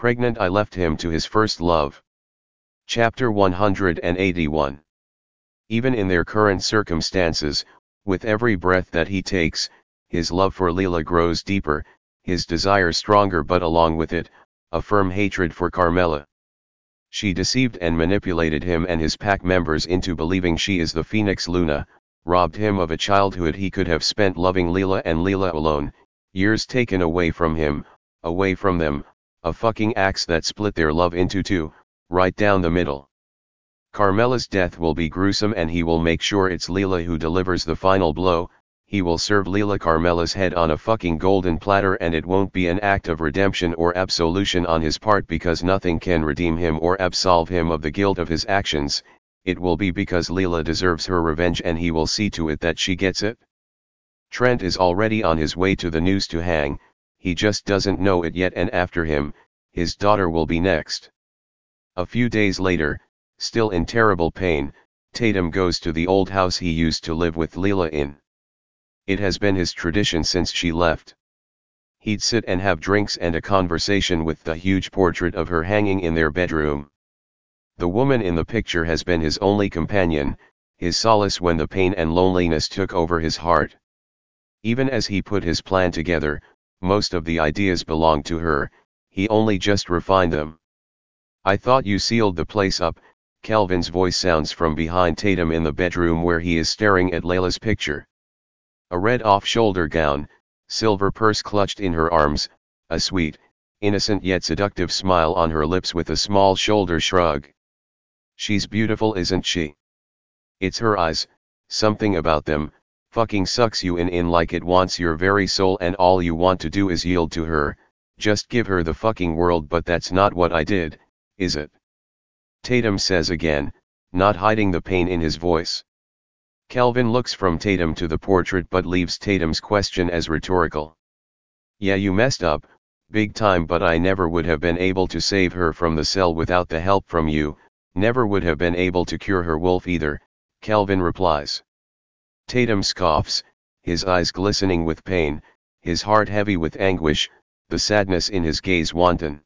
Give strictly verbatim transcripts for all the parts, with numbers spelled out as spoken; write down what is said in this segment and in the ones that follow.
Pregnant, I left him to his first love. Chapter one hundred eighty-one. Even in their current circumstances, with every breath that he takes, his love for Leela grows deeper, his desire stronger, but along with it, a firm hatred for Carmela. She deceived and manipulated him and his pack members into believing she is the Phoenix Luna, robbed him of a childhood he could have spent loving Leela and Leela alone, years taken away from him, away from them, a fucking axe that split their love into two, right down the middle. Carmela's death will be gruesome, and he will make sure it's Leela who delivers the final blow. He will serve Leela Carmela's head on a fucking golden platter, and it won't be an act of redemption or absolution on his part, because nothing can redeem him or absolve him of the guilt of his actions. It will be because Leela deserves her revenge, and he will see to it that she gets it. Trent is already on his way to the noose to hang, he just doesn't know it yet, and after him, his daughter will be next. A few days later, still in terrible pain, Tatum goes to the old house he used to live with Leela in. It has been his tradition since she left. He'd sit and have drinks and a conversation with the huge portrait of her hanging in their bedroom. The woman in the picture has been his only companion, his solace when the pain and loneliness took over his heart. Even as he put his plan together, most of the ideas belonged to her, he only just refined them. "I thought you sealed the place up," Calvin's voice sounds from behind Tatum in the bedroom where he is staring at Layla's picture. A red off-shoulder gown, silver purse clutched in her arms, a sweet, innocent yet seductive smile on her lips with a small shoulder shrug. "She's beautiful, isn't she? It's her eyes, something about them, fucking sucks you in in like it wants your very soul, and all you want to do is yield to her, just give her the fucking world, but that's not what I did, is it?" Tatum says again, not hiding the pain in his voice. Calvin looks from Tatum to the portrait but leaves Tatum's question as rhetorical. "Yeah, you messed up, big time, but I never would have been able to save her from the cell without the help from you, never would have been able to cure her wolf either," Calvin replies. Tatum scoffs, his eyes glistening with pain, his heart heavy with anguish, the sadness in his gaze wanton.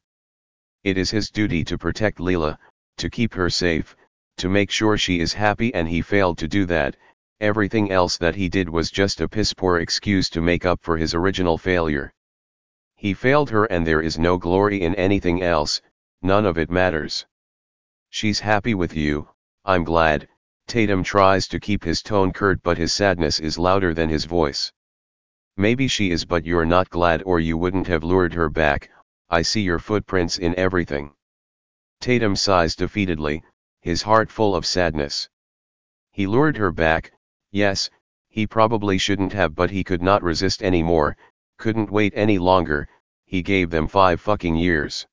It is his duty to protect Leela, to keep her safe, to make sure she is happy, and he failed to do that. Everything else that he did was just a piss-poor excuse to make up for his original failure. He failed her, and there is no glory in anything else, none of it matters. "She's happy with you, I'm glad." Tatum tries to keep his tone curt, but his sadness is louder than his voice. "Maybe she is, but you're not glad, or you wouldn't have lured her back. I see your footprints in everything." Tatum sighs defeatedly, his heart full of sadness. He lured her back, yes, he probably shouldn't have, but he could not resist anymore, couldn't wait any longer. He gave them five fucking years.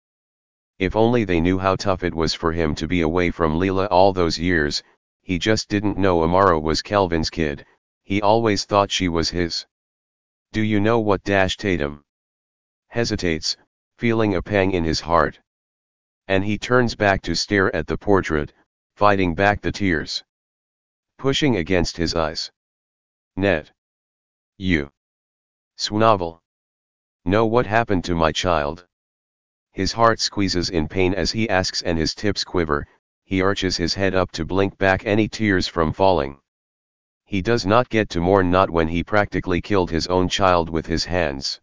If only they knew how tough it was for him to be away from Leela all those years. He just didn't know Amara was Calvin's kid, he always thought she was his. "Do you know what?" Dash Tatum hesitates, feeling a pang in his heart. And he turns back to stare at the portrait, fighting back the tears pushing against his eyes. "Ned. You. Swnovel. Know what happened to my child?" His heart squeezes in pain as he asks, and his tips quiver. He arches his head up to blink back any tears from falling. He does not get to mourn, not when he practically killed his own child with his hands.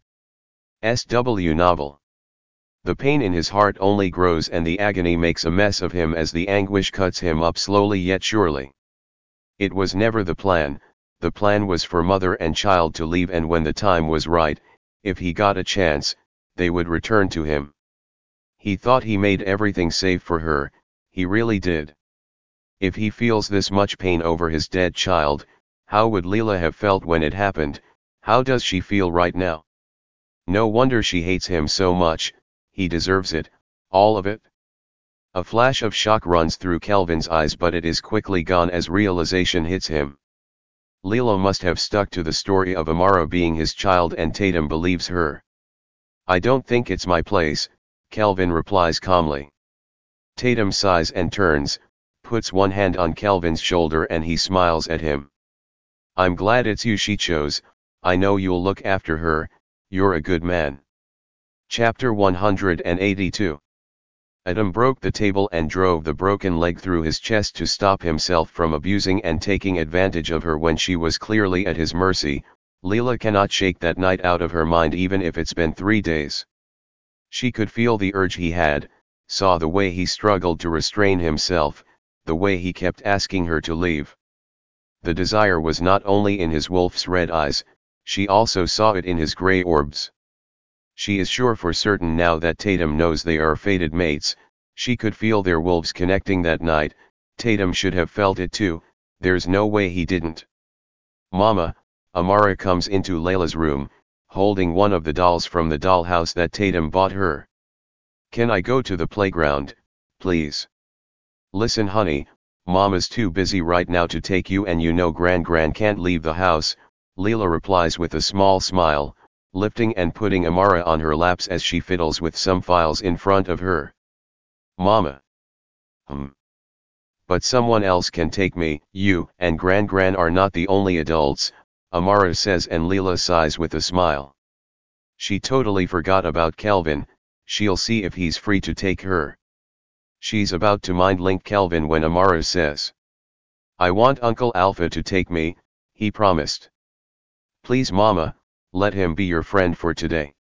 S W novel. The pain in his heart only grows, and the agony makes a mess of him as the anguish cuts him up slowly yet surely. It was never the plan. The plan was for mother and child to leave, and when the time was right, if he got a chance, they would return to him. He thought he made everything safe for her, he really did. If he feels this much pain over his dead child, how would Leela have felt when it happened? How does she feel right now? No wonder she hates him so much. He deserves it, all of it. A flash of shock runs through Calvin's eyes, but it is quickly gone as realization hits him. Leela must have stuck to the story of Amara being his child, and Tatum believes her. "I don't think it's my place," Calvin replies calmly. Tatum sighs and turns, puts one hand on Calvin's shoulder, and he smiles at him. "I'm glad it's you she chose. I know you'll look after her, you're a good man." Chapter one hundred eighty-two. Adam broke the table and drove the broken leg through his chest to stop himself from abusing and taking advantage of her when she was clearly at his mercy. Leela cannot shake that night out of her mind even if it's been three days. She could feel the urge he had, saw the way he struggled to restrain himself, the way he kept asking her to leave. The desire was not only in his wolf's red eyes, she also saw it in his grey orbs. She is sure for certain now that Tatum knows they are fated mates. She could feel their wolves connecting that night. Tatum should have felt it too, there's no way he didn't. Mama, Amara comes into Layla's room, holding one of the dolls from the dollhouse that Tatum bought her. Can I go to the playground, please? Listen honey, Mama's too busy right now to take you and you know Gran Gran can't leave the house, Leela replies with a small smile, lifting and putting Amara on her laps as she fiddles with some files in front of her. Mama. Hmm. But someone else can take me. You and Gran Gran are not the only adults, Amara says, and Leela sighs with a smile. She totally forgot about Kelvin. She'll see if he's free to take her. She's about to mind link Kelvin when Amara says, I want Uncle Alpha to take me, he promised. Please Mama, let him be your friend for today.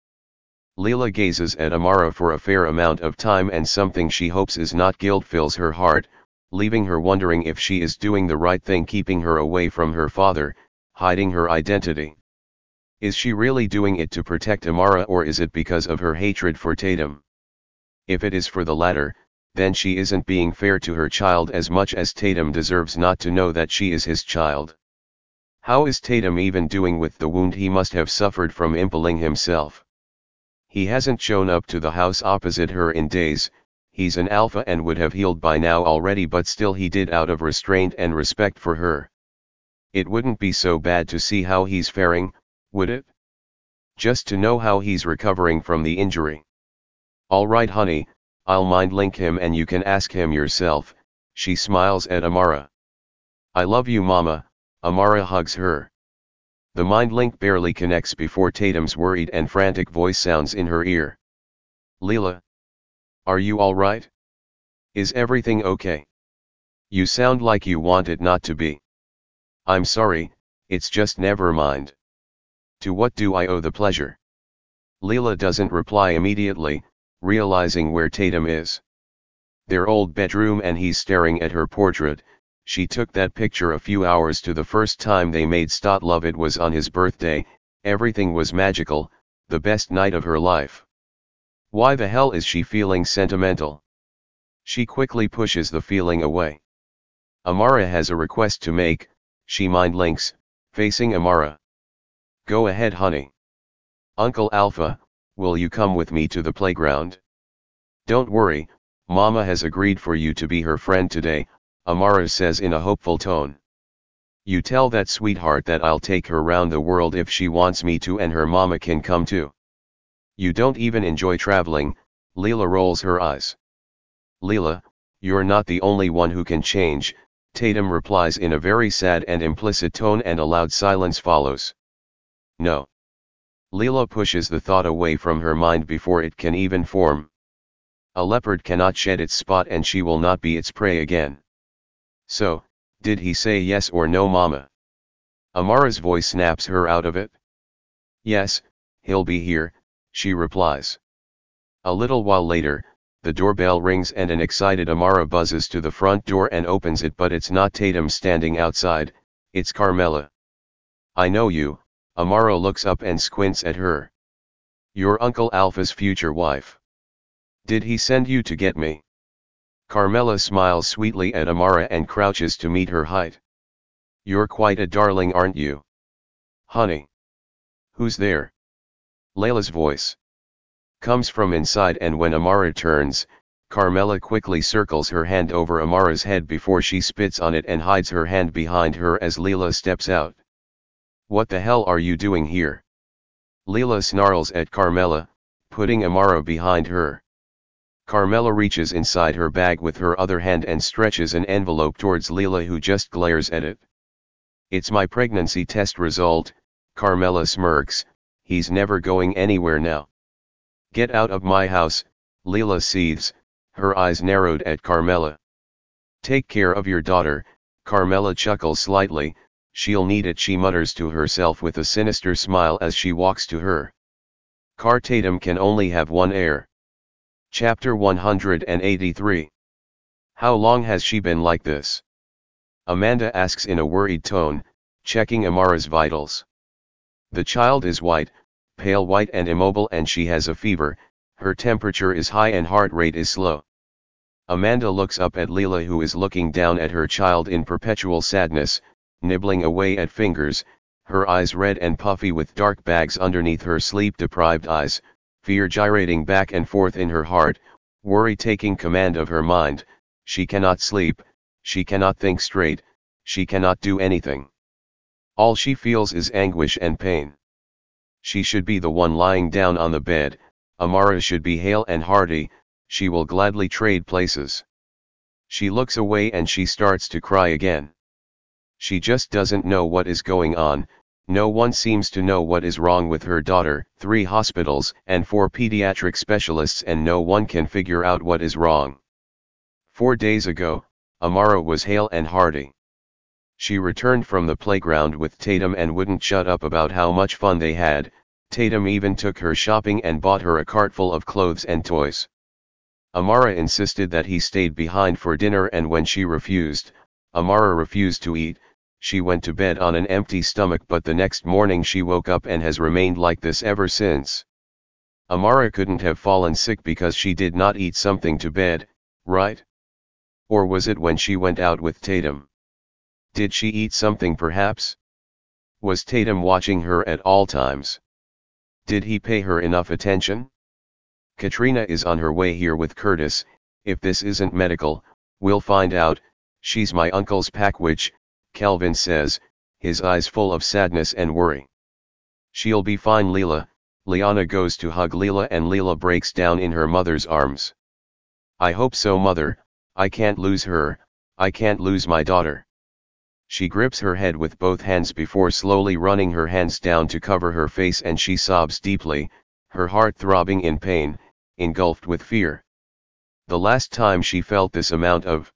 Leela gazes at Amara for a fair amount of time and something she hopes is not guilt fills her heart, leaving her wondering if she is doing the right thing keeping her away from her father, hiding her identity. Is she really doing it to protect Amara or is it because of her hatred for Tatum? If it is for the latter, then she isn't being fair to her child as much as Tatum deserves not to know that she is his child. How is Tatum even doing with the wound he must have suffered from impaling himself? He hasn't shown up to the house opposite her in days. He's an alpha and would have healed by now already, but still he did out of restraint and respect for her. It wouldn't be so bad to see how he's faring, would it? Just to know how he's recovering from the injury. All right honey, I'll mind link him and you can ask him yourself, she smiles at Amara. I love you Mama, Amara hugs her. The mind link barely connects before Tatum's worried and frantic voice sounds in her ear. Leela? Are you all right? Is everything okay? You sound like you want it not to be. I'm sorry, it's just never mind. To what do I owe the pleasure? Leela doesn't reply immediately, realizing where Tatum is. Their old bedroom and he's staring at her portrait. She took that picture a few hours to the first time they made stot love. It was on his birthday, everything was magical, the best night of her life. Why the hell is she feeling sentimental? She quickly pushes the feeling away. Amara has a request to make, she mind links, facing Amara. Go ahead honey. Uncle Alpha, will you come with me to the playground? Don't worry, Mama has agreed for you to be her friend today, Amara says in a hopeful tone. You tell that sweetheart that I'll take her round the world if she wants me to and her mama can come too. You don't even enjoy traveling, Leela rolls her eyes. Leela, you're not the only one who can change, Tatum replies in a very sad and implicit tone and a loud silence follows. No. Leela pushes the thought away from her mind before it can even form. A leopard cannot shed its spot and she will not be its prey again. So, did he say yes or no Mama? Amara's voice snaps her out of it. Yes, he'll be here, she replies. A little while later, the doorbell rings and an excited Amara buzzes to the front door and opens it, but it's not Tatum standing outside, it's Carmela. I know you, Amara looks up and squints at her. You're Uncle Alpha's future wife. Did he send you to get me? Carmela smiles sweetly at Amara and crouches to meet her height. You're quite a darling, aren't you? Honey. Who's there? Layla's voice comes from inside, and when Amara turns, Carmela quickly circles her hand over Amara's head before she spits on it and hides her hand behind her as Leela steps out. What the hell are you doing here? Leela snarls at Carmela, putting Amara behind her. Carmela reaches inside her bag with her other hand and stretches an envelope towards Leela, who just glares at it. It's my pregnancy test result, Carmela smirks. He's never going anywhere now. Get out of my house, Leela seethes, her eyes narrowed at Carmela. Take care of your daughter, Carmela chuckles slightly, she'll need it, she mutters to herself with a sinister smile as she walks to her. Car Tatum can only have one heir. Chapter one hundred eighty-three. How long has she been like this? Amanda asks in a worried tone, checking Amara's vitals. The child is white, pale white and immobile, and she has a fever, her temperature is high and heart rate is slow. Amanda looks up at Leela, who is looking down at her child in perpetual sadness, nibbling away at fingers, her eyes red and puffy with dark bags underneath her sleep-deprived eyes, fear gyrating back and forth in her heart, worry taking command of her mind. She cannot sleep, she cannot think straight, she cannot do anything. All she feels is anguish and pain. She should be the one lying down on the bed, Amara should be hale and hearty, she will gladly trade places. She looks away and she starts to cry again. She just doesn't know what is going on, no one seems to know what is wrong with her daughter, three hospitals and four pediatric specialists, and no one can figure out what is wrong. Four days ago, Amara was hale and hearty. She returned from the playground with Tatum and wouldn't shut up about how much fun they had. Tatum even took her shopping and bought her a cart full of clothes and toys. Amara insisted that he stayed behind for dinner, and when she refused, Amara refused to eat. She went to bed on an empty stomach, but the next morning she woke up and has remained like this ever since. Amara couldn't have fallen sick because she did not eat something to bed, right? Or was it when she went out with Tatum? Did she eat something perhaps? Was Tatum watching her at all times? Did he pay her enough attention? Katrina is on her way here with Curtis. If this isn't medical, we'll find out. She's my uncle's Pakwitch, Kelvin says, his eyes full of sadness and worry. She'll be fine, Leela. Liana goes to hug Leela and Leela breaks down in her mother's arms. I hope so, mother, I can't lose her, I can't lose my daughter. She grips her head with both hands before slowly running her hands down to cover her face, and she sobs deeply, her heart throbbing in pain, engulfed with fear. The last time she felt this amount of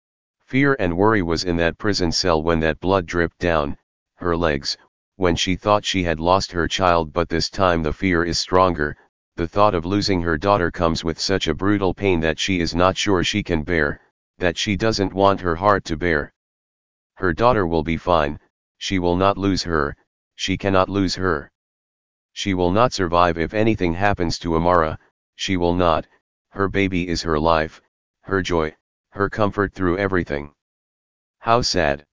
fear and worry was in that prison cell when that blood dripped down her legs, when she thought she had lost her child. But this time the fear is stronger. The thought of losing her daughter comes with such a brutal pain that she is not sure she can bear, that she doesn't want her heart to bear. Her daughter will be fine, she will not lose her, she cannot lose her. She will not survive if anything happens to Amara, she will not. Her baby is her life, her joy, her comfort through everything. How sad.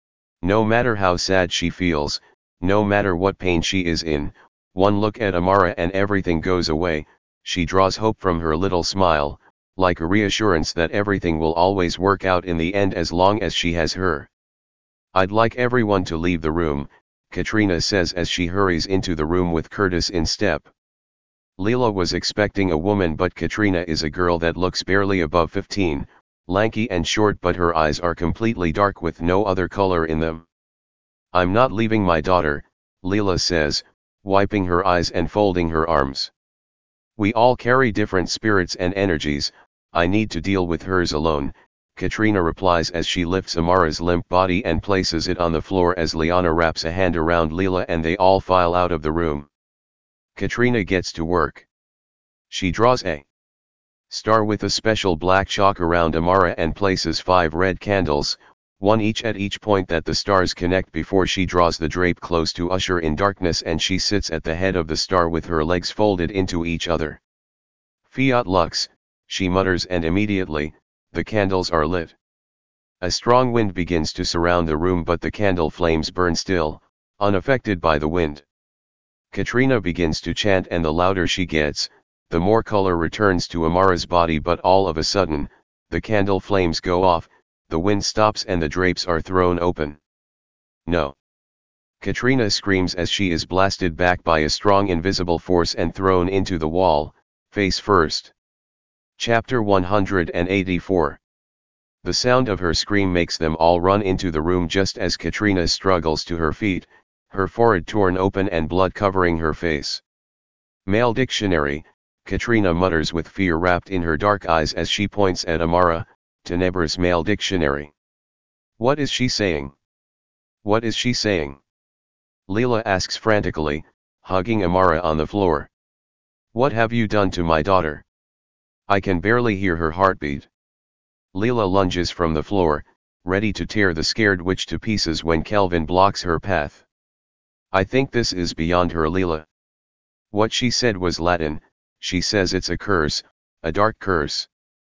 No matter how sad she feels, no matter what pain she is in, one look at Amara and everything goes away. She draws hope from her little smile, like a reassurance that everything will always work out in the end as long as she has her. I'd like everyone to leave the room, Katrina says as she hurries into the room with Curtis in step. Leela was expecting a woman, but Katrina is a girl that looks barely above fifteen, lanky and short, but her eyes are completely dark with no other color in them. I'm not leaving my daughter, Leela says, wiping her eyes and folding her arms. We all carry different spirits and energies, I need to deal with hers alone, Katrina replies as she lifts Amara's limp body and places it on the floor as Liana wraps a hand around Leela and they all file out of the room. Katrina gets to work. She draws a star with a special black chalk around Amara and places five red candles, one each at each point that the stars connect, before she draws the drape close to usher in darkness, and she sits at the head of the star with her legs folded into each other. Fiat Lux, she mutters, and immediately, the candles are lit. A strong wind begins to surround the room, but the candle flames burn still, unaffected by the wind. Katrina begins to chant, and the louder she gets, the more color returns to Amara's body, but all of a sudden, the candle flames go off, the wind stops and the drapes are thrown open. No! Katrina screams as she is blasted back by a strong invisible force and thrown into the wall, face first. Chapter one hundred eighty-four. The sound of her scream makes them all run into the room just as Katrina struggles to her feet, her forehead torn open and blood covering her face. Male Dictionary, Katrina mutters with fear wrapped in her dark eyes as she points at Amara, Tenebris Male Dictionary. What is she saying? What is she saying? Leela asks frantically, hugging Amara on the floor. What have you done to my daughter? I can barely hear her heartbeat. Leela lunges from the floor, ready to tear the scared witch to pieces when Kelvin blocks her path. I think this is beyond her, Leela. What she said was Latin. She says it's a curse, a dark curse.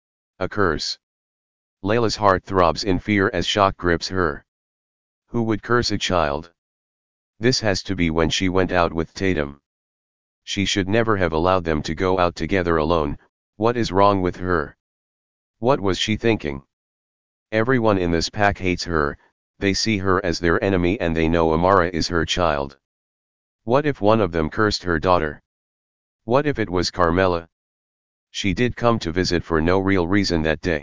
A curse. Layla's heart throbs in fear as shock grips her. Who would curse a child? This has to be when she went out with Tatum. She should never have allowed them to go out together alone. What is wrong with her? What was she thinking? Everyone in this pack hates her, they see her as their enemy and they know Amara is her child. What if one of them cursed her daughter? What if it was Carmela? She did come to visit for no real reason that day.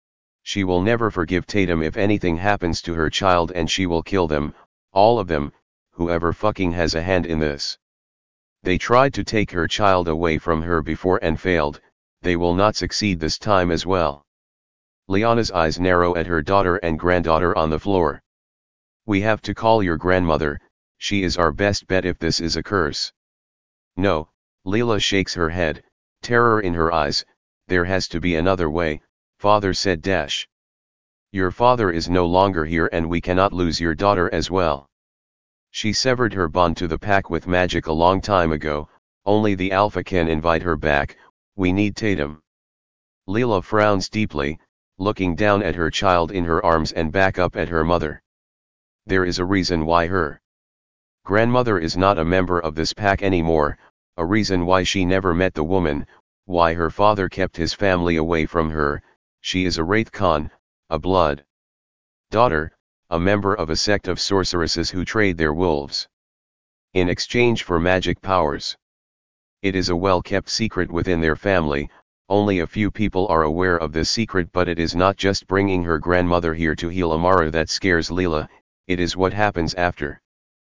She will never forgive Tatum if anything happens to her child, and she will kill them, all of them, whoever fucking has a hand in this. They tried to take her child away from her before and failed, they will not succeed this time as well. Liana's eyes narrow at her daughter and granddaughter on the floor. We have to call your grandmother, she is our best bet if this is a curse. No, Leela shakes her head, terror in her eyes. There has to be another way, father said dash. Your father is no longer here and we cannot lose your daughter as well. She severed her bond to the pack with magic a long time ago, only the Alpha can invite her back, we need Tatum. Leela frowns deeply, looking down at her child in her arms and back up at her mother. There is a reason why her grandmother is not a member of this pack anymore, a reason why she never met the woman, why her father kept his family away from her. She is a Wraith Khan, a blood daughter, a member of a sect of sorceresses who trade their wolves in exchange for magic powers. It is a well-kept secret within their family, only a few people are aware of this secret, but it is not just bringing her grandmother here to heal Amara that scares Leela, it is what happens after.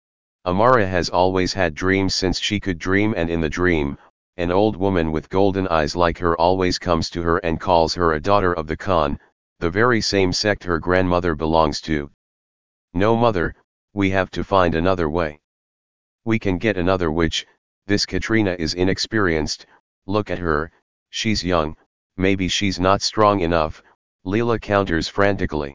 Amara has always had dreams since she could dream, and in the dream, an old woman with golden eyes like her always comes to her and calls her a daughter of the Khan, the very same sect her grandmother belongs to. No, mother, we have to find another way. We can get another witch. This Katrina is inexperienced, look at her, she's young, maybe she's not strong enough, Leela counters frantically.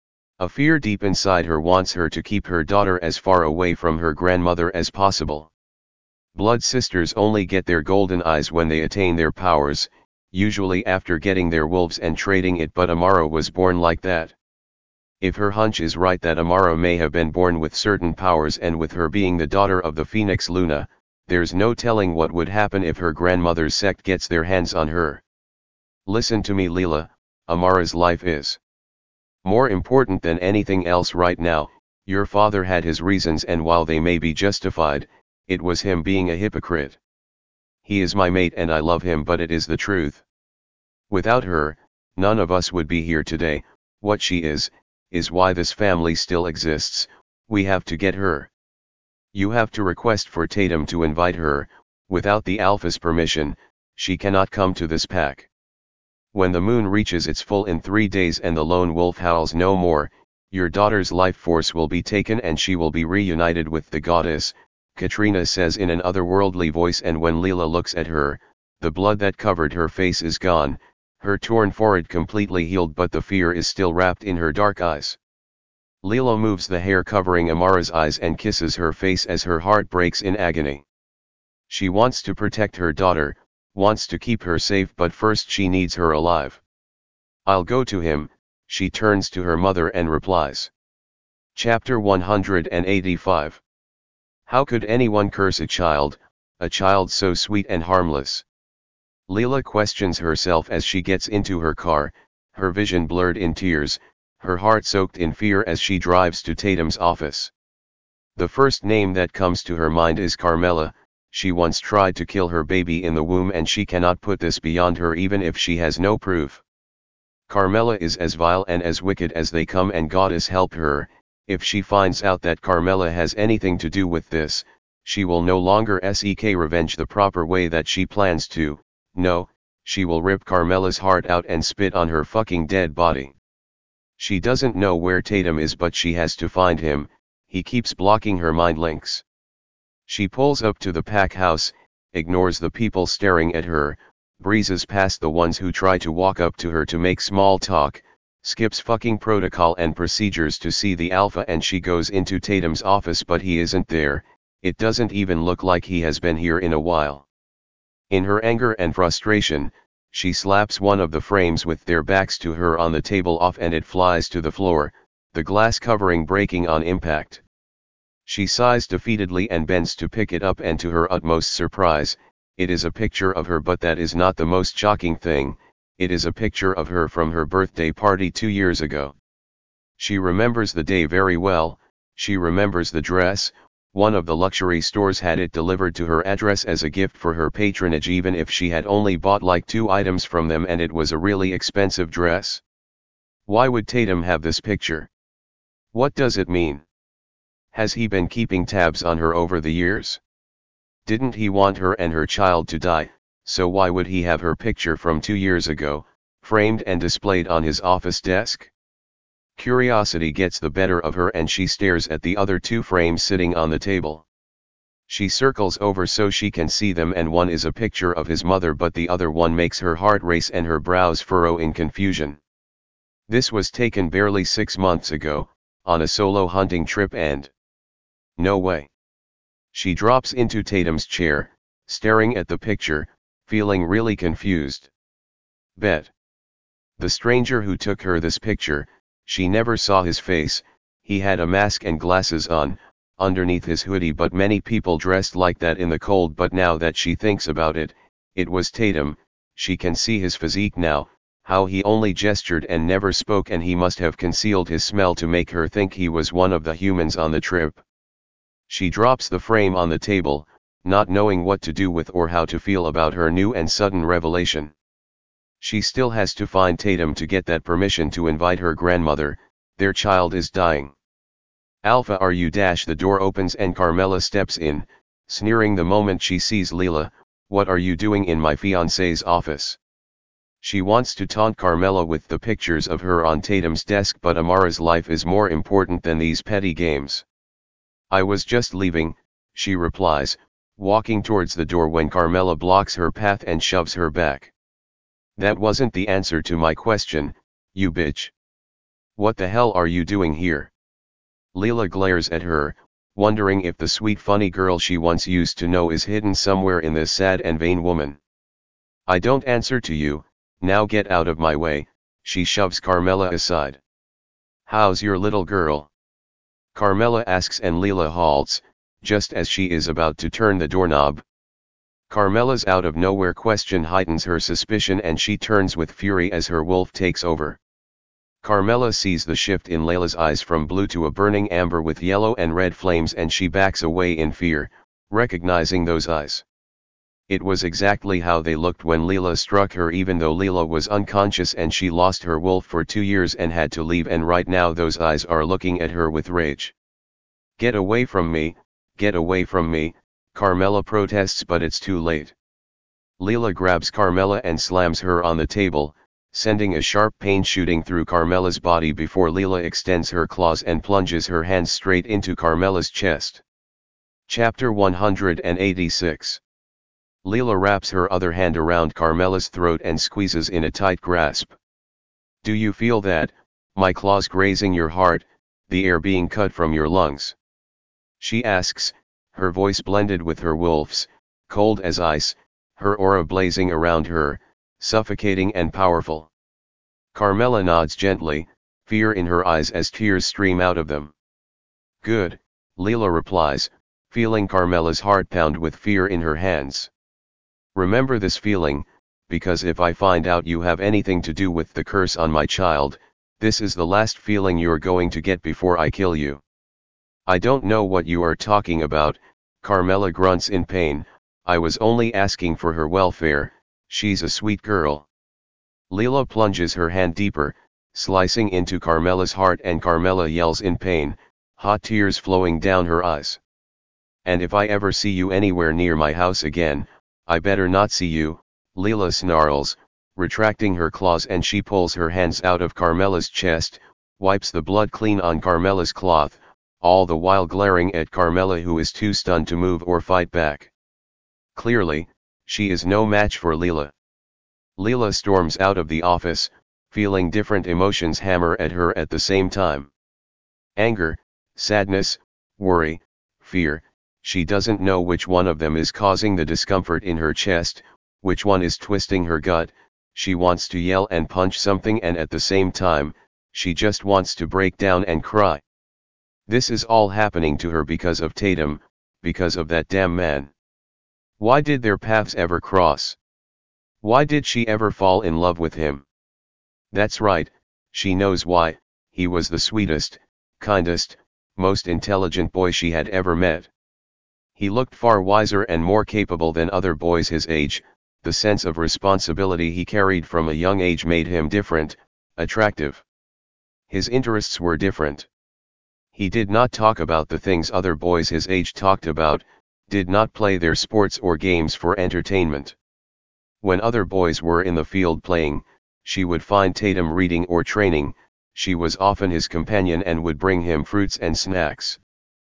A fear deep inside her wants her to keep her daughter as far away from her grandmother as possible. Blood sisters only get their golden eyes when they attain their powers, usually after getting their wolves and trading it, but Amara was born like that. If her hunch is right that Amara may have been born with certain powers, and with her being the daughter of the Phoenix Luna, there's no telling what would happen if her grandmother's sect gets their hands on her. Listen to me, Leela, Amara's life is more important than anything else right now. Your father had his reasons, and while they may be justified, it was him being a hypocrite. He is my mate and I love him, but it is the truth. Without her, none of us would be here today. What she is, is why this family still exists. We have to get her. You have to request for Tatum to invite her. Without the Alpha's permission, she cannot come to this pack. When the moon reaches its full in three days and the lone wolf howls no more, your daughter's life force will be taken and she will be reunited with the goddess, Katrina says in an otherworldly voice, and when Leela looks at her, the blood that covered her face is gone, her torn forehead completely healed, but the fear is still wrapped in her dark eyes. Leela moves the hair covering Amara's eyes and kisses her face as her heart breaks in agony. She wants to protect her daughter, wants to keep her safe, but first she needs her alive. I'll go to him, she turns to her mother and replies. Chapter one hundred eighty-five. How could anyone curse a child, a child so sweet and harmless? Leela questions herself as she gets into her car, her vision blurred in tears, her heart soaked in fear as she drives to Tatum's office. The first name that comes to her mind is Carmela. She once tried to kill her baby in the womb and she cannot put this beyond her even if she has no proof. Carmela is as vile and as wicked as they come, and goddess help her, if she finds out that Carmela has anything to do with this, she will no longer seek revenge the proper way that she plans to, No, she will rip Carmela's heart out and spit on her fucking dead body. She doesn't know where Tatum is, but she has to find him. He keeps blocking her mind links. She pulls up to the pack house, ignores the people staring at her, breezes past the ones who try to walk up to her to make small talk, skips fucking protocol and procedures to see the alpha, and she goes into Tatum's office, but he isn't there. It doesn't even look like he has been here in a while. In her anger and frustration, she slaps one of the frames with their backs to her on the table off, and it flies to the floor, the glass covering breaking on impact. She sighs defeatedly and bends to pick it up, and to her utmost surprise, it is a picture of her. But that is not the most shocking thing. It is a picture of her from her birthday party two years ago. She remembers the day very well. She remembers the dress. One of the luxury stores had it delivered to her address as a gift for her patronage, even if she had only bought like two items from them, and it was a really expensive dress. Why would Tatum have this picture? What does it mean? Has he been keeping tabs on her over the years? Didn't he want her and her child to die, so why would he have her picture from two years ago, framed and displayed on his office desk? Curiosity gets the better of her, and she stares at the other two frames sitting on the table. She circles over so she can see them, and one is a picture of his mother, but the other one makes her heart race and her brows furrow in confusion. This was taken barely six months ago, on a solo hunting trip, and... no way. She drops into Tatum's chair, staring at the picture, feeling really confused. Bet. The stranger who took her this picture, she never saw his face. He had a mask and glasses on, underneath his hoodie, but many people dressed like that in the cold. But now that she thinks about it, it was Tatum. She can see his physique now, how he only gestured and never spoke, and he must have concealed his smell to make her think he was one of the humans on the trip. She drops the frame on the table, not knowing what to do with or how to feel about her new and sudden revelation. She still has to find Tatum to get that permission to invite her grandmother. Their child is dying. Alpha, are you? Dash the door opens and Carmela steps in, sneering the moment she sees Leela. What are you doing in my fiancé's office? She wants to taunt Carmela with the pictures of her on Tatum's desk, but Amara's life is more important than these petty games. I was just leaving, she replies, walking towards the door when Carmela blocks her path and shoves her back. That wasn't the answer to my question, you bitch. What the hell are you doing here? Leela glares at her, wondering if the sweet funny girl she once used to know is hidden somewhere in this sad and vain woman. I don't answer to you, now get out of my way. She shoves Carmela aside. How's your little girl? Carmela asks, and Leela halts, just as she is about to turn the doorknob. Carmela's out of nowhere question heightens her suspicion, and she turns with fury as her wolf takes over. Carmela sees the shift in Layla's eyes from blue to a burning amber with yellow and red flames, and she backs away in fear, recognizing those eyes. It was exactly how they looked when Leela struck her, even though Leela was unconscious and she lost her wolf for two years and had to leave, and right now those eyes are looking at her with rage. Get away from me, get away from me, Carmela protests, but it's too late. Leela grabs Carmela and slams her on the table, sending a sharp pain shooting through Carmela's body before Leela extends her claws and plunges her hands straight into Carmela's chest. Chapter one hundred eighty-six. Leela wraps her other hand around Carmela's throat and squeezes in a tight grasp. Do you feel that, my claws grazing your heart, the air being cut from your lungs? She asks, her voice blended with her wolf's, cold as ice, her aura blazing around her, suffocating and powerful. Carmela nods gently, fear in her eyes as tears stream out of them. Good, Leela replies, feeling Carmela's heart pound with fear in her hands. Remember this feeling, because if I find out you have anything to do with the curse on my child, this is the last feeling you're going to get before I kill you. I don't know what you are talking about, Carmela grunts in pain. I was only asking for her welfare. She's a sweet girl. Leela plunges her hand deeper, slicing into Carmela's heart, and Carmela yells in pain, hot tears flowing down her eyes. And if I ever see you anywhere near my house again, I better not see you, Leela snarls, retracting her claws, and she pulls her hands out of Carmela's chest, wipes the blood clean on Carmela's cloth, all the while glaring at Carmela, who is too stunned to move or fight back. Clearly, she is no match for Leela. Leela storms out of the office, feeling different emotions hammer at her at the same time. Anger, sadness, worry, fear. She doesn't know which one of them is causing the discomfort in her chest, which one is twisting her gut. She wants to yell and punch something, and at the same time, she just wants to break down and cry. This is all happening to her because of Tatum, because of that damn man. Why did their paths ever cross? Why did she ever fall in love with him? That's right, she knows why. He was the sweetest, kindest, most intelligent boy she had ever met. He looked far wiser and more capable than other boys his age. The sense of responsibility he carried from a young age made him different, attractive. His interests were different. He did not talk about the things other boys his age talked about, did not play their sports or games for entertainment. When other boys were in the field playing, she would find Tatum reading or training. She was often his companion and would bring him fruits and snacks.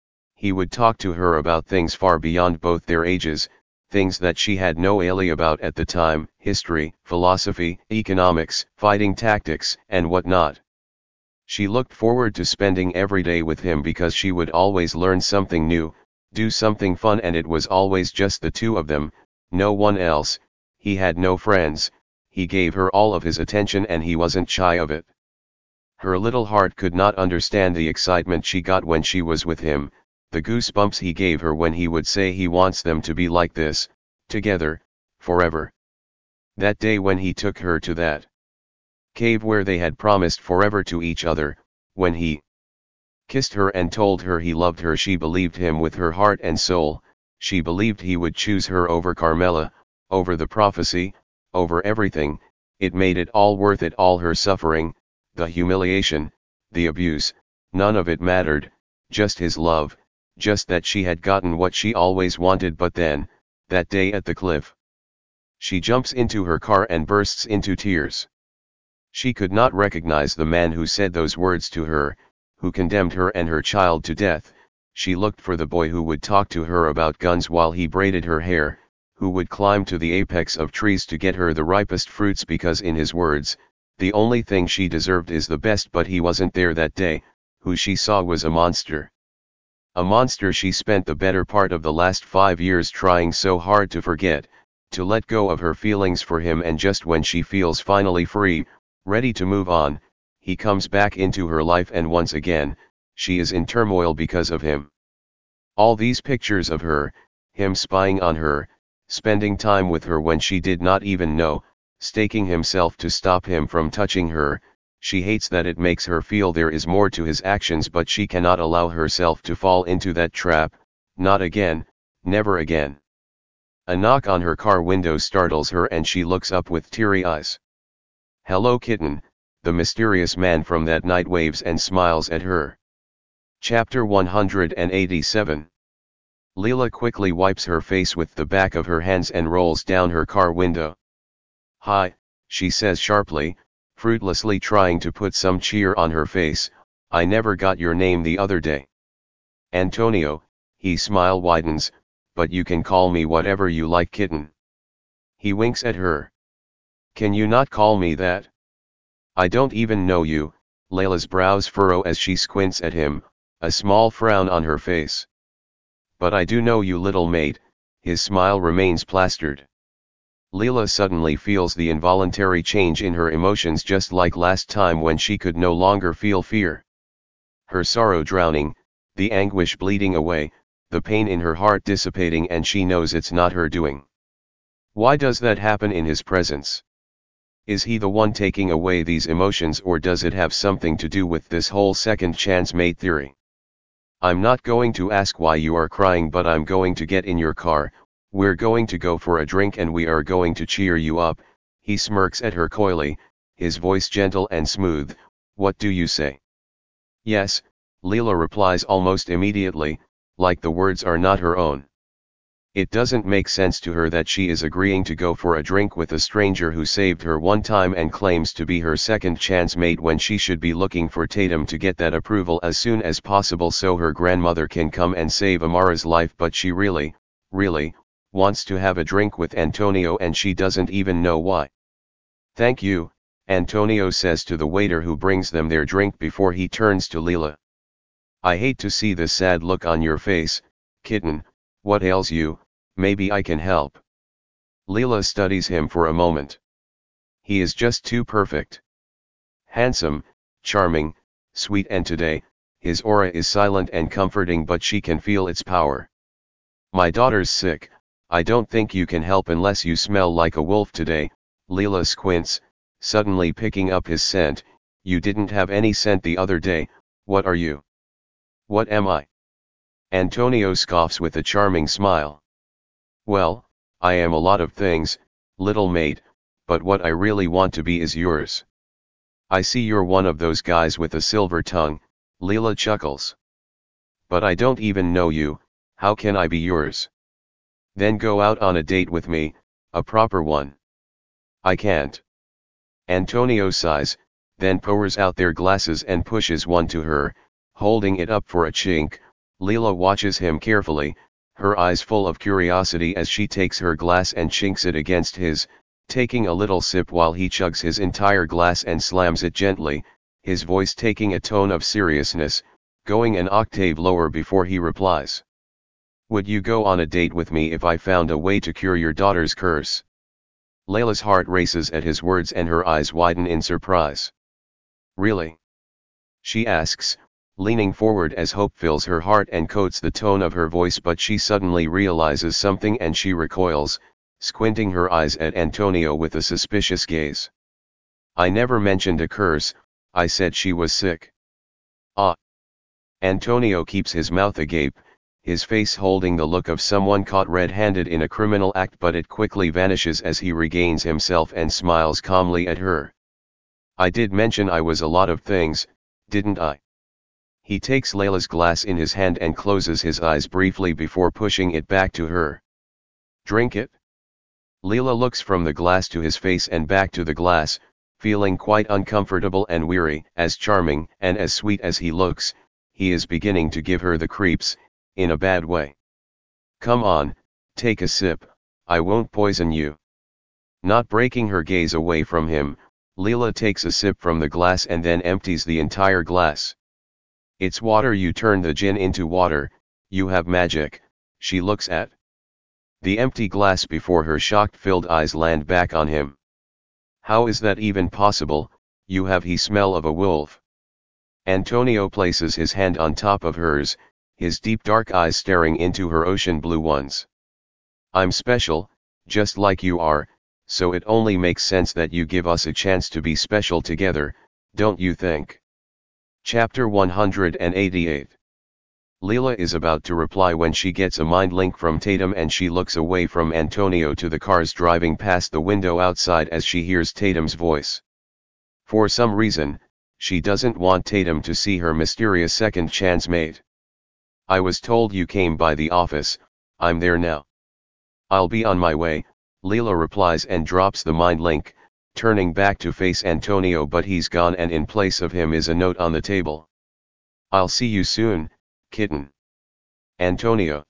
He would talk to her about things far beyond both their ages, things that she had no idea about at the time: history, philosophy, economics, fighting tactics, and whatnot. She looked forward to spending every day with him because she would always learn something new, do something fun, and it was always just the two of them, no one else. He had no friends. He gave her all of his attention and he wasn't shy of it. Her little heart could not understand the excitement she got when she was with him, the goosebumps he gave her when he would say he wants them to be like this, together, forever. That day when he took her to that cave where they had promised forever to each other, when he kissed her and told her he loved her, she believed him with her heart and soul. She believed he would choose her over Carmela, over the prophecy, over everything. It made it all worth it, all her suffering, the humiliation, the abuse, none of it mattered, just his love, just that she had gotten what she always wanted. But then, that day at the cliff, she jumps into her car and bursts into tears. She could not recognize the man who said those words to her, who condemned her and her child to death. She looked for the boy who would talk to her about guns while he braided her hair, who would climb to the apex of trees to get her the ripest fruits because, in his words, the only thing she deserved is the best. But he wasn't there that day. Who she saw was a monster. A monster she spent the better part of the last five years trying so hard to forget, to let go of her feelings for him, and just when she feels finally free, ready to move on, he comes back into her life, and once again, she is in turmoil because of him. All these pictures of her, him spying on her, spending time with her when she did not even know, staking himself to stop him from touching her. She hates that it makes her feel there is more to his actions, but she cannot allow herself to fall into that trap, not again, never again. A knock on her car window startles her and she looks up with teary eyes. "Hello, kitten," the mysterious man from that night waves and smiles at her. Chapter one hundred eighty-seven. Leela quickly wipes her face with the back of her hands and rolls down her car window. "Hi," she says sharply, fruitlessly trying to put some cheer on her face. "I never got your name the other day." "Antonio," his smile widens, "but you can call me whatever you like, kitten." He winks at her. "Can you not call me that? I don't even know you." Leela's brows furrow as she squints at him, a small frown on her face. "But I do know you, little mate." His smile remains plastered. Leela suddenly feels the involuntary change in her emotions, just like last time when she could no longer feel fear. Her sorrow drowning, the anguish bleeding away, the pain in her heart dissipating, and she knows it's not her doing. Why does that happen in his presence? Is he the one taking away these emotions, or does it have something to do with this whole second chance mate theory? "I'm not going to ask why you are crying, but I'm going to get in your car, we're going to go for a drink and we are going to cheer you up." He smirks at her coyly, his voice gentle and smooth. "What do you say?" "Yes," Leela replies almost immediately, like the words are not her own. It doesn't make sense to her that she is agreeing to go for a drink with a stranger who saved her one time and claims to be her second chance mate when she should be looking for Tatum to get that approval as soon as possible so her grandmother can come and save Amara's life, but she really, really, wants to have a drink with Antonio and she doesn't even know why. "Thank you," Antonio says to the waiter who brings them their drink before he turns to Leela. "I hate to see the sad look on your face, kitten. What ails you? Maybe I can help." Leela studies him for a moment. He is just too perfect. Handsome, charming, sweet, and today, his aura is silent and comforting, but she can feel its power. "My daughter's sick. I don't think you can help unless you smell like a wolf today." Leela squints, suddenly picking up his scent. "You didn't have any scent the other day. What are you?" "What am I?" Antonio scoffs with a charming smile. "Well, I am a lot of things, little mate, but what I really want to be is yours." "I see you're one of those guys with a silver tongue," Leela chuckles. "But I don't even know you, how can I be yours?" "Then go out on a date with me, a proper one." "I can't." Antonio sighs, then pours out their glasses and pushes one to her, holding it up for a chink. Leela watches him carefully, her eyes full of curiosity as she takes her glass and chinks it against his, taking a little sip while he chugs his entire glass and slams it gently, his voice taking a tone of seriousness, going an octave lower before he replies. "Would you go on a date with me if I found a way to cure your daughter's curse?" Layla's heart races at his words and her eyes widen in surprise. "Really?" she asks, leaning forward as hope fills her heart and coats the tone of her voice, but she suddenly realizes something and she recoils, squinting her eyes at Antonio with a suspicious gaze. "I never mentioned a curse, I said she was sick." "Ah." Antonio keeps his mouth agape, his face holding the look of someone caught red-handed in a criminal act, but it quickly vanishes as he regains himself and smiles calmly at her. "I did mention I was a lot of things, didn't I?" He takes Layla's glass in his hand and closes his eyes briefly before pushing it back to her. "Drink it?" Leela looks from the glass to his face and back to the glass, feeling quite uncomfortable and weary. As charming and as sweet as he looks, he is beginning to give her the creeps, in a bad way. "Come on, take a sip, I won't poison you." Not breaking her gaze away from him, Leela takes a sip from the glass and then empties the entire glass. "It's water. You turn the gin into water, you have magic." She looks at the empty glass before her shocked-filled eyes land back on him. "How is that even possible? You have the smell of a wolf." Antonio places his hand on top of hers, his deep dark eyes staring into her ocean blue ones. "I'm special, just like you are, so it only makes sense that you give us a chance to be special together, don't you think?" Chapter one hundred eighty-eight. Leela is about to reply when she gets a mind link from Tatum and she looks away from Antonio to the cars driving past the window outside as she hears Tatum's voice. For some reason, she doesn't want Tatum to see her mysterious second chance mate. "I was told you came by the office, I'm there now." "I'll be on my way," Leela replies and drops the mind link, turning back to face Antonio, but he's gone and in place of him is a note on the table. "I'll see you soon, kitten. Antonio."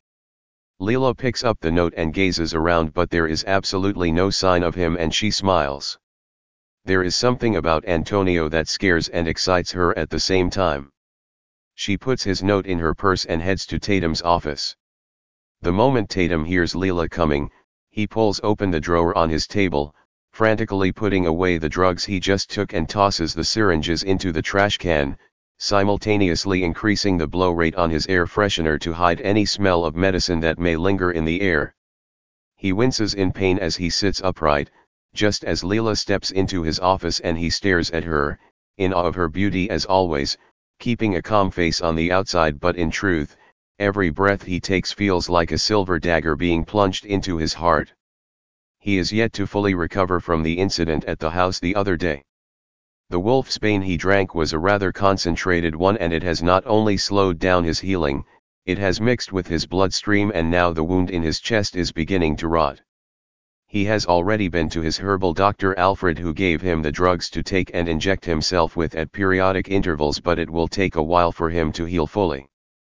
Leela picks up the note and gazes around, but there is absolutely no sign of him and she smiles. There is something about Antonio that scares and excites her at the same time. She puts his note in her purse and heads to Tatum's office. The moment Tatum hears Leela coming, he pulls open the drawer on his table, frantically putting away the drugs he just took and tosses the syringes into the trash can, simultaneously increasing the blow rate on his air freshener to hide any smell of medicine that may linger in the air. He winces in pain as he sits upright, just as Leela steps into his office, and he stares at her, in awe of her beauty as always, keeping a calm face on the outside, but in truth, every breath he takes feels like a silver dagger being plunged into his heart. He is yet to fully recover from the incident at the house the other day. The wolfsbane he drank was a rather concentrated one, and it has not only slowed down his healing, It has mixed with his bloodstream and now the wound in his chest is beginning to rot. He has already been to his herbal doctor Alfred, who gave him the drugs to take and inject himself with at periodic intervals, but it will take a while for him to heal fully.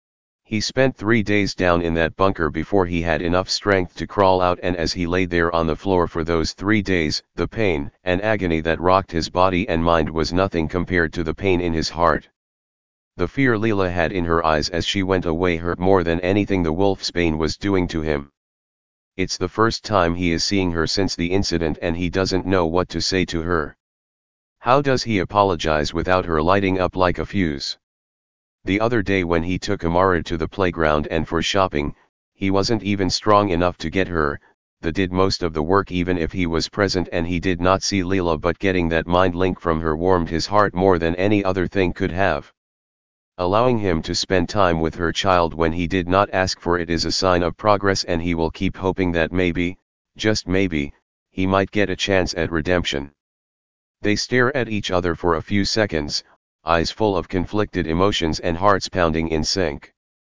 He spent three days down in that bunker before he had enough strength to crawl out, and as he lay there on the floor for those three days, the pain and agony that rocked his body and mind was nothing compared to the pain in his heart. The fear Leela had in her eyes as she went away hurt more than anything the wolfsbane was doing to him. It's the first time he is seeing her since the incident, and he doesn't know what to say to her. How does he apologize without her lighting up like a fuse? The other day when he took Amara to the playground and for shopping, he wasn't even strong enough to get her, that did most of the work even if he was present and he did not see Leela, but getting that mind link from her warmed his heart more than any other thing could have. Allowing him to spend time with her child when he did not ask for it is a sign of progress, and he will keep hoping that maybe, just maybe, he might get a chance at redemption. They stare at each other for a few seconds, eyes full of conflicted emotions and hearts pounding in sync.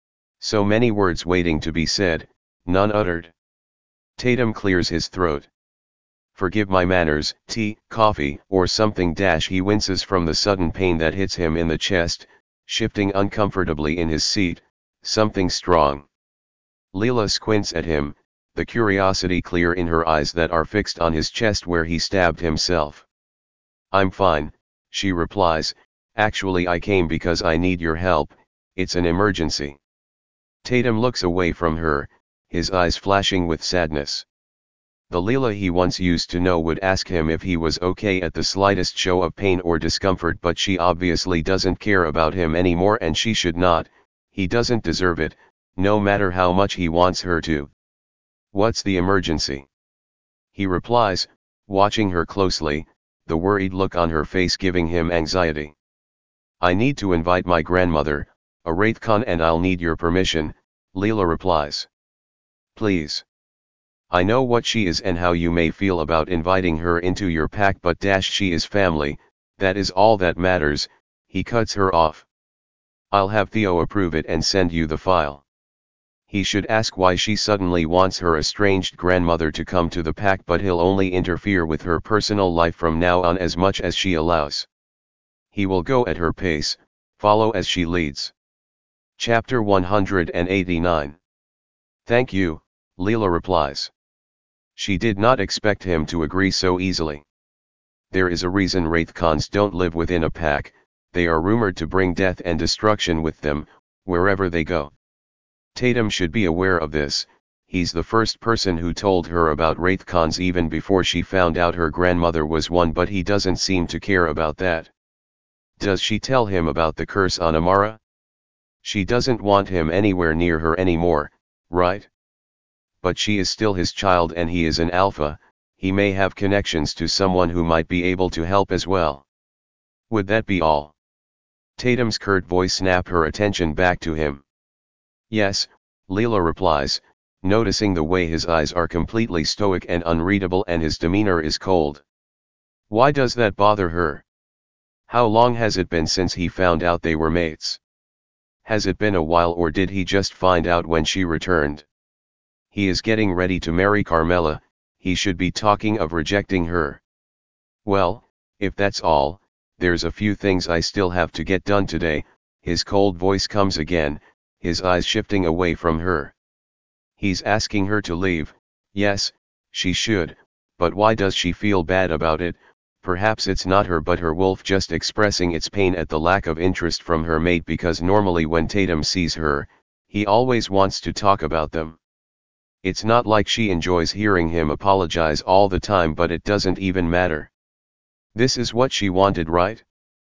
So many words waiting to be said, none uttered. Tatum clears his throat. Forgive my manners, tea, coffee, or something dash he winces from the sudden pain that hits him in the chest, shifting uncomfortably in his seat, something strong. Leela squints at him, the curiosity clear in her eyes that are fixed on his chest where he stabbed himself. I'm fine, she replies, actually I came because I need your help, it's an emergency. Tatum looks away from her, his eyes flashing with sadness. The Leela he once used to know would ask him if he was okay at the slightest show of pain or discomfort, but she obviously doesn't care about him anymore, and she should not. He doesn't deserve it, no matter how much he wants her to. What's the emergency? He replies, watching her closely, the worried look on her face giving him anxiety. I need to invite my grandmother, a Wraithcon, and I'll need your permission, Leela replies. Please. I know what she is and how you may feel about inviting her into your pack, but dash she is family, that is all that matters, he cuts her off. I'll have Theo approve it and send you the file. He should ask why she suddenly wants her estranged grandmother to come to the pack, but he'll only interfere with her personal life from now on as much as she allows. He will go at her pace, follow as she leads. Chapter one hundred eighty-nine. Thank you, Leela replies. She did not expect him to agree so easily. There is a reason Wraithcons don't live within a pack, they are rumored to bring death and destruction with them, wherever they go. Tatum should be aware of this, he's the first person who told her about Wraithcons even before she found out her grandmother was one, but he doesn't seem to care about that. Does she tell him about the curse on Amara? She doesn't want him anywhere near her anymore, right? But she is still his child and he is an alpha, he may have connections to someone who might be able to help as well. Would that be all? Tatum's curt voice snapped her attention back to him. Yes, Leela replies, noticing the way his eyes are completely stoic and unreadable and his demeanor is cold. Why does that bother her? How long has it been since he found out they were mates? Has it been a while, or did he just find out when she returned? He is getting ready to marry Carmela, he should be talking of rejecting her. Well, if that's all, there's a few things I still have to get done today, his cold voice comes again, his eyes shifting away from her. He's asking her to leave, yes, she should, but why does she feel bad about it? Perhaps it's not her but her wolf just expressing its pain at the lack of interest from her mate, because normally when Tatum sees her, he always wants to talk about them. It's not like she enjoys hearing him apologize all the time, but it doesn't even matter. This is what she wanted, right?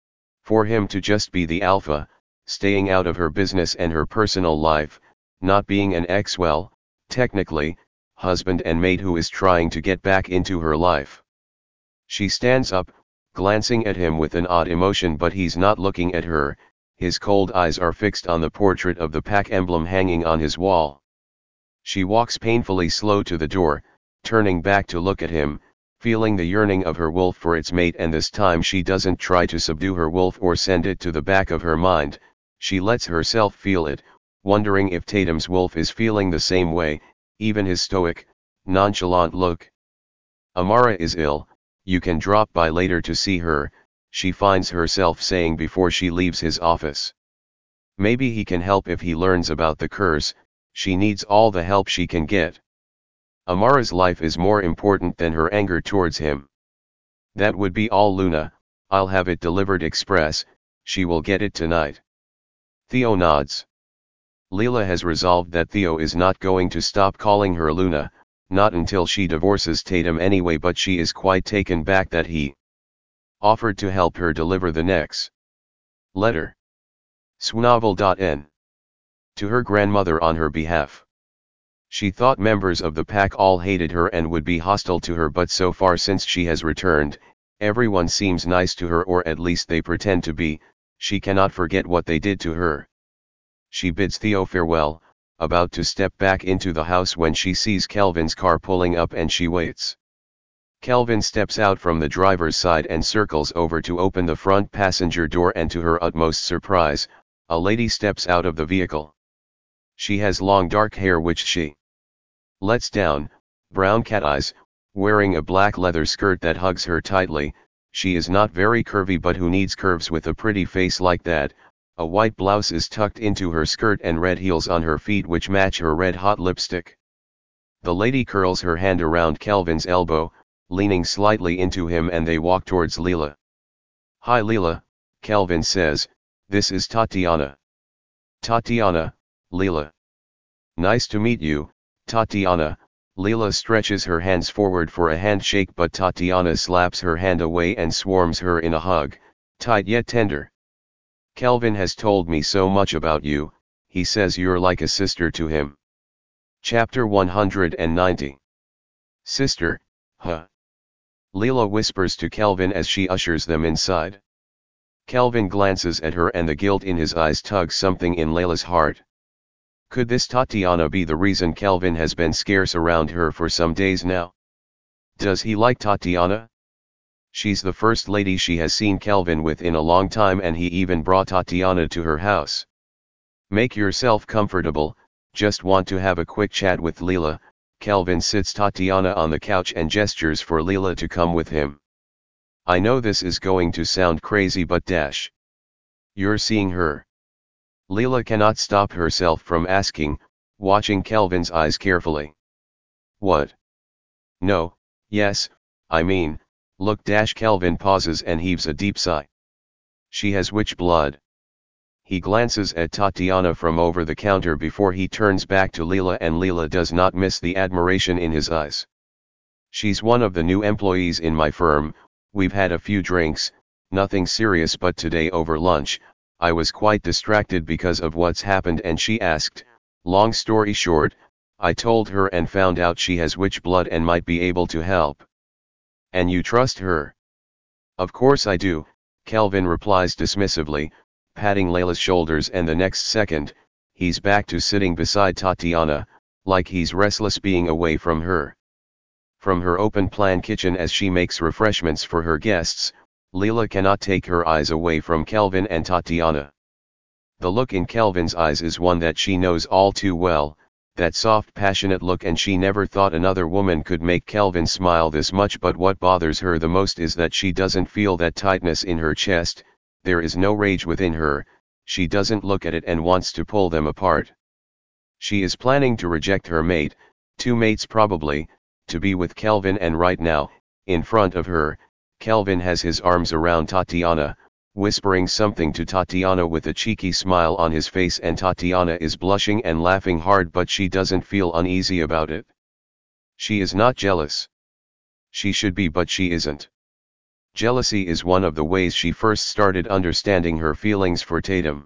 For him to just be the alpha, staying out of her business and her personal life, not being an ex, well, technically, husband and mate who is trying to get back into her life. She stands up, glancing at him with an odd emotion, but he's not looking at her, his cold eyes are fixed on the portrait of the pack emblem hanging on his wall. She walks painfully slow to the door, turning back to look at him, feeling the yearning of her wolf for its mate, and this time she doesn't try to subdue her wolf or send it to the back of her mind, she lets herself feel it, wondering if Tatum's wolf is feeling the same way, even his stoic, nonchalant look. Amara is ill, you can drop by later to see her, she finds herself saying before she leaves his office. Maybe he can help if he learns about the curse, she needs all the help she can get. Amara's life is more important than her anger towards him. That would be all, Luna, I'll have it delivered express, she will get it tonight. Theo nods. Leela has resolved that Theo is not going to stop calling her Luna, not until she divorces Tatum anyway, but she is quite taken back that he offered to help her deliver the next letter. Swnovel.n. To her grandmother on her behalf. She thought members of the pack all hated her and would be hostile to her, but so far since she has returned, everyone seems nice to her, or at least they pretend to be. She cannot forget what they did to her. She bids Theo farewell, about to step back into the house when she sees Kelvin's car pulling up and she waits. Kelvin steps out from the driver's side and circles over to open the front passenger door, and to her utmost surprise, a lady steps out of the vehicle. She has long dark hair which she lets down, brown cat eyes, wearing a black leather skirt that hugs her tightly. She is not very curvy, but who needs curves with a pretty face like that? A white blouse is tucked into her skirt and red heels on her feet which match her red-hot lipstick. The lady curls her hand around Kelvin's elbow, leaning slightly into him, and they walk towards Leela. "Hi Leela," Kelvin says, "this is Tatiana." "Tatiana, Leela. Nice to meet you, Tatiana." Leela stretches her hands forward for a handshake, but Tatiana slaps her hand away and swarms her in a hug, tight yet tender. "Kelvin has told me so much about you, he says you're like a sister to him." Chapter one hundred ninety. Sister, huh? Leela whispers to Kelvin as she ushers them inside. Kelvin glances at her and the guilt in his eyes tugs something in Leila's heart. Could this Tatiana be the reason Kelvin has been scarce around her for some days now? Does he like Tatiana? She's the first lady she has seen Kelvin with in a long time, and he even brought Tatiana to her house. "Make yourself comfortable, just want to have a quick chat with Leela." Kelvin sits Tatiana on the couch and gestures for Leela to come with him. "I know this is going to sound crazy, but dash. You're seeing her?" Leela cannot stop herself from asking, watching Kelvin's eyes carefully. "What? No, yes, I mean, look." Dash Kelvin pauses and heaves a deep sigh. "She has witch blood." He glances at Tatiana from over the counter before he turns back to Leela, and Leela does not miss the admiration in his eyes. "She's one of the new employees in my firm. We've had a few drinks, nothing serious, but today over lunch, I was quite distracted because of what's happened and she asked. Long story short, I told her and found out she has witch blood and might be able to help." "And you trust her?" "Of course I do," Kelvin replies dismissively, patting Leila's shoulders, and the next second, he's back to sitting beside Tatiana, like he's restless being away from her. From her open-plan kitchen as she makes refreshments for her guests, Leela cannot take her eyes away from Kelvin and Tatiana. The look in Kelvin's eyes is one that she knows all too well, that soft passionate look, and she never thought another woman could make Kelvin smile this much. But what bothers her the most is that she doesn't feel that tightness in her chest. There is no rage within her, she doesn't look at it and wants to pull them apart. She is planning to reject her mate, two mates probably, to be with Kelvin, and right now, in front of her, Kelvin has his arms around Tatiana, whispering something to Tatiana with a cheeky smile on his face, and Tatiana is blushing and laughing hard, but she doesn't feel uneasy about it. She is not jealous. She should be, but she isn't. Jealousy is one of the ways she first started understanding her feelings for Tatum.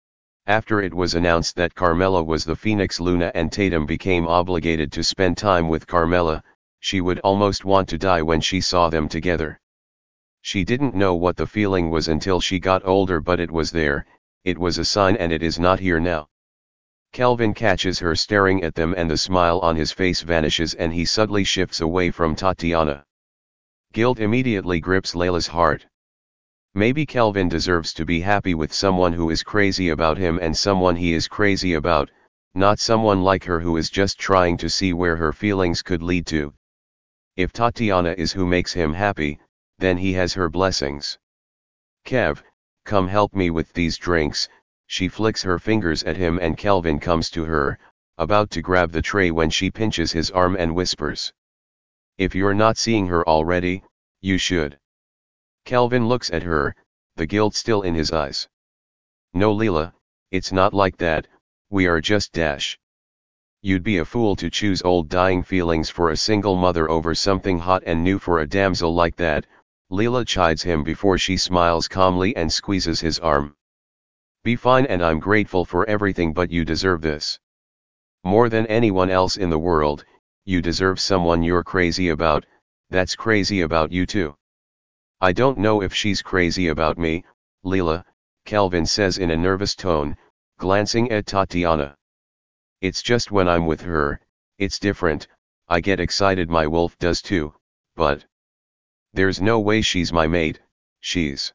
After it was announced that Carmela was the Phoenix Luna and Tatum became obligated to spend time with Carmela, she would almost want to die when she saw them together. She didn't know what the feeling was until she got older, but it was there, it was a sign, and it is not here now. Kelvin catches her staring at them and the smile on his face vanishes and he subtly shifts away from Tatiana. Guilt immediately grips Leila's heart. Maybe Kelvin deserves to be happy with someone who is crazy about him and someone he is crazy about, not someone like her who is just trying to see where her feelings could lead to. If Tatiana is who makes him happy, then he has her blessings. Kev, come help me with these drinks. She flicks her fingers at him and Kelvin comes to her, about to grab the tray when she pinches his arm and whispers. If you're not seeing her already, you should. Kelvin looks at her, the guilt still in his eyes. No Leela, it's not like that, we are just dash. You'd be a fool to choose old dying feelings for a single mother over something hot and new for a damsel like that, Leela chides him before she smiles calmly and squeezes his arm. Be fine and I'm grateful for everything, but you deserve this. More than anyone else in the world, you deserve someone you're crazy about, that's crazy about you too. I don't know if she's crazy about me, Leela, Kelvin says in a nervous tone, glancing at Tatiana. It's just when I'm with her, it's different, I get excited, my wolf does too, but there's no way she's my mate, she's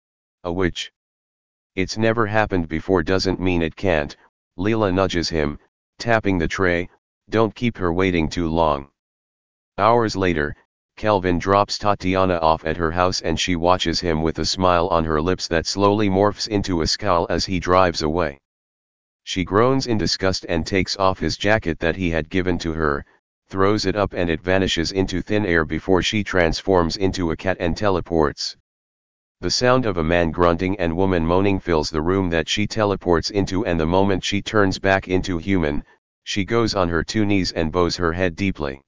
a witch. It's never happened before doesn't mean it can't, Leela nudges him, tapping the tray, don't keep her waiting too long. Hours later, Kelvin drops Tatiana off at her house and she watches him with a smile on her lips that slowly morphs into a scowl as he drives away. She groans in disgust and takes off his jacket that he had given to her, throws it up and it vanishes into thin air before she transforms into a cat and teleports. The sound of a man grunting and woman moaning fills the room that she teleports into, and the moment she turns back into human, she goes on her two knees and bows her head deeply.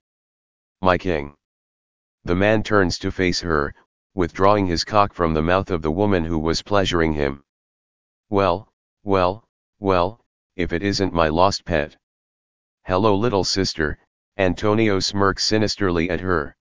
My king. The man turns to face her, withdrawing his cock from the mouth of the woman who was pleasuring him. Well, well, well, if it isn't my lost pet. Hello little sister, Antonio smirks sinisterly at her.